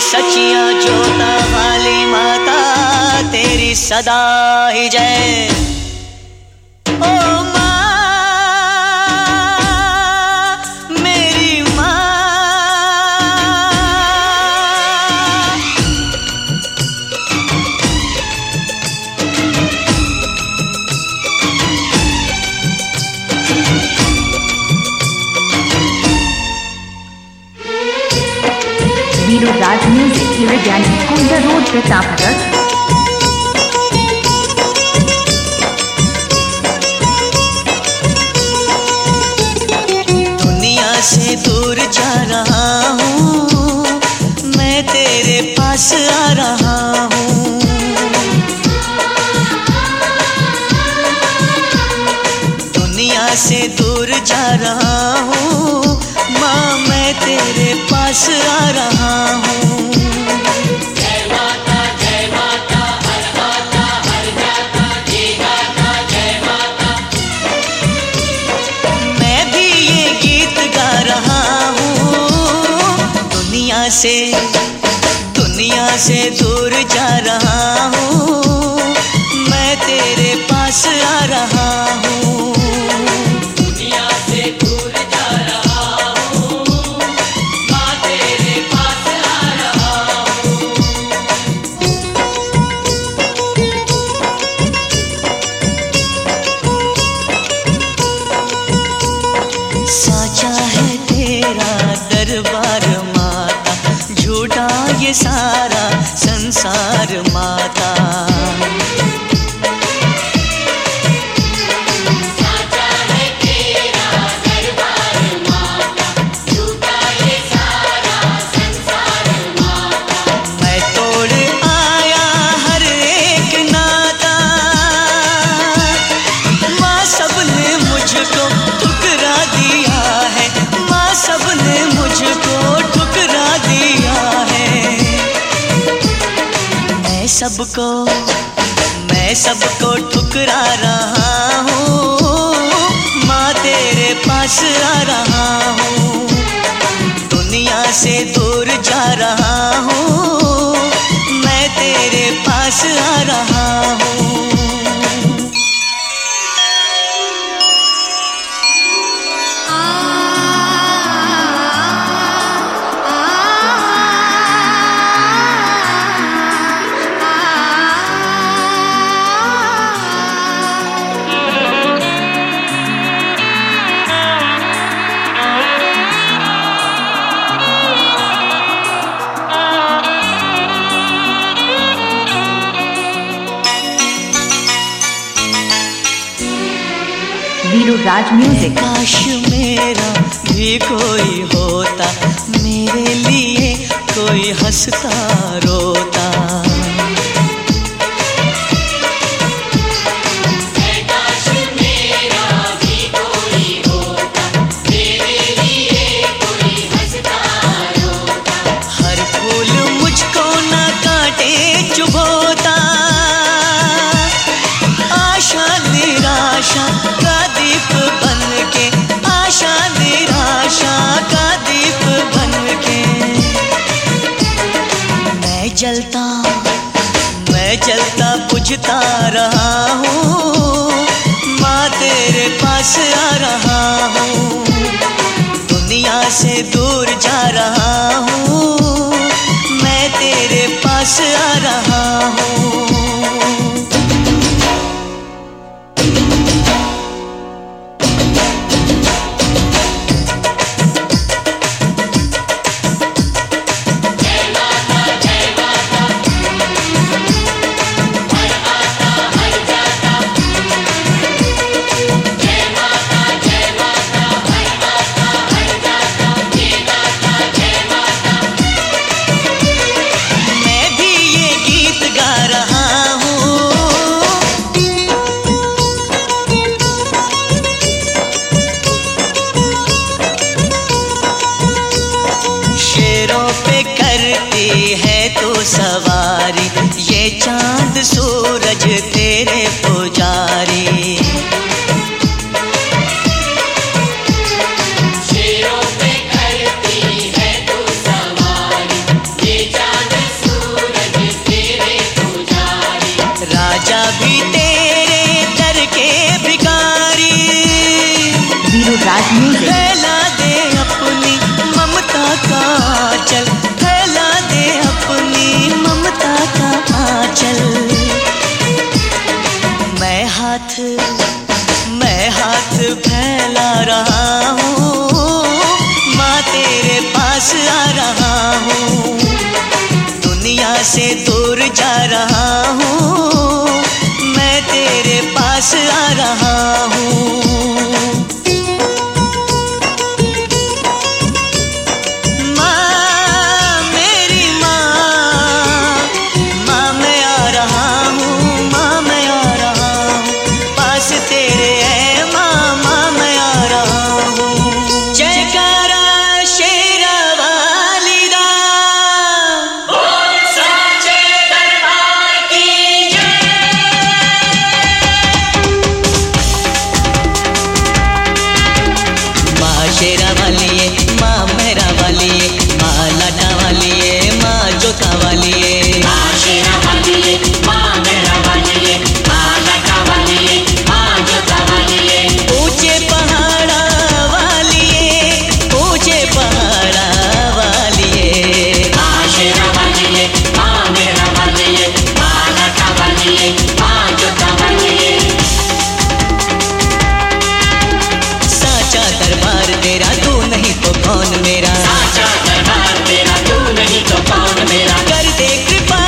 सचिया जोता वाली माता तेरी सदा ही जय। ओ माँ, मेरी माँ। Zero Raj Music here again on the road to Tapnagar. दुनिया से दूर जा रहा हूँ, मैं तेरे पास आ रहा हूँ। दुनिया से दूर जा रहा हूँ, माँ मैं तेरे पास आ रहा हूँ। जय माता हर माता हर जाता जी गाता जय माता। मैं भी ये गीत गा रहा हूँ, दुनिया से दूर जा रहा हूँ, मैं तेरे पास आ रहा हूँ। दुनिया से दूर जा रहा हूँ, माँ तेरे पास आ रहा हूँ। साचा है तेरा दरबार माता, झूठा ये सारा संसार माता। साचा है तेरा दरबार माता, झूठा ये सारा संसार माता। मैं तोड़ आया हर एक नाता, माँ सबने मुझको ठुकरा दिया है, माँ सबने मुझको ठुकरा दिया है। मैं सबको ठुकरा रहा हूँ, माँ तेरे पास आ रहा हूँ। दुनिया से दूर जा रहा हूँ, मैं तेरे पास आ रहा हूँ। Zero Raj Music. काश मेरा भी कोई होता, मेरे लिए कोई हंसता रोता। काश मेरा भी कोई होता, मेरे लिए कोई हंसता रोता। हर फूल मुझको न काटे चुभोता, आशा निराशा का दीप बन के, आशा निराशा का दीप बन के। मैं जलता बुझता रहा हूँ, माँ तेरे पास आ रहा हूँ। दुनिया से दूर जा रहा हूँ, मैं तेरे पास आ रहा हूँ। मैं भी ये गीत गा से दूर जा रहा हूँ, मैं तेरे पास आ रहा हूँ। माँ मेरी माँ, माँ मैं आ रहा हूँ, माँ मैं आ रहा हूँ, पास तेरे है माँ, माँ मैं आ रहा हूँ। जयकारा शेरा वाली दा, बोल साचे दरबार की जय। माँ शेरा वाली है, माँ मेरा वाली है, माँ लाटा वाली है, माँ जोता वाली है। माँ शेरा वाली है, माँ मेरा वाली है, माँ लटा वाली है, माँ जोता वाली है। ऊंचे पहाड़ा वाली है, ऊंचे पहाड़ा वाली है। माँ शेरा वाली है, माँ मेरा वाली है, माँ लटा वाली है, माँ जोता वाली है। साचा दरबार तेरा, तू नहीं तो कौन मेरा। साचा दरबार तेरा, तू नहीं तो कौन मेरा। कर दे कृपा,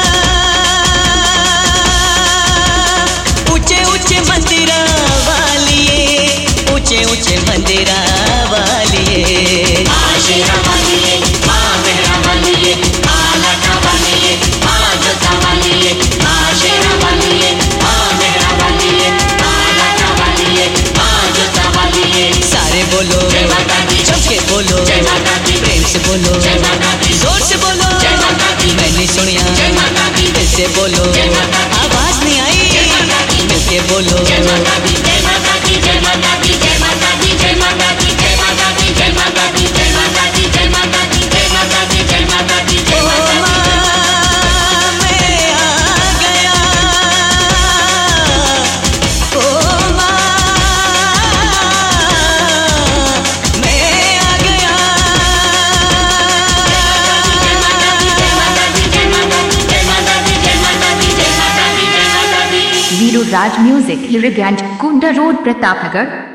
ऊंचे ऊंचे मंदिरा वाली है, ऊंचे ऊंचे मंदिरा वाली है। माँ शेरा वाली है, माँ मेरा वाली है, माँ लटा वाली है, माँ जोता वाली है। माँ शेरा वाली है, माँ मेरा वाली है, माँ लटा वाली है, माँ जोता वाली है। सारे बोलो जय माता दी, सबके बोलो, जय माता दी, प्रेम से बोलो, जय माता दी, जोर से बोलो। जय माता दी, मैंने सुनिया, जय माता दी, फिर से बोलो, जय माता दी, आवाज नहीं आई, जय माता दी, मिलके बोलो। जय माता दी, जय माता दी, जय माता दी, जय माता दी, जय माता दी, जय माता दी, जय माता दी, जय माता दी, जय माता दी, जय माता दी, जय माता दी, जय ओ माता दी। माँ मैं आ गया, ओ माँ मैं आ गया। Veeru Raj music, Hirganj, Kunda road, Pratapnagar.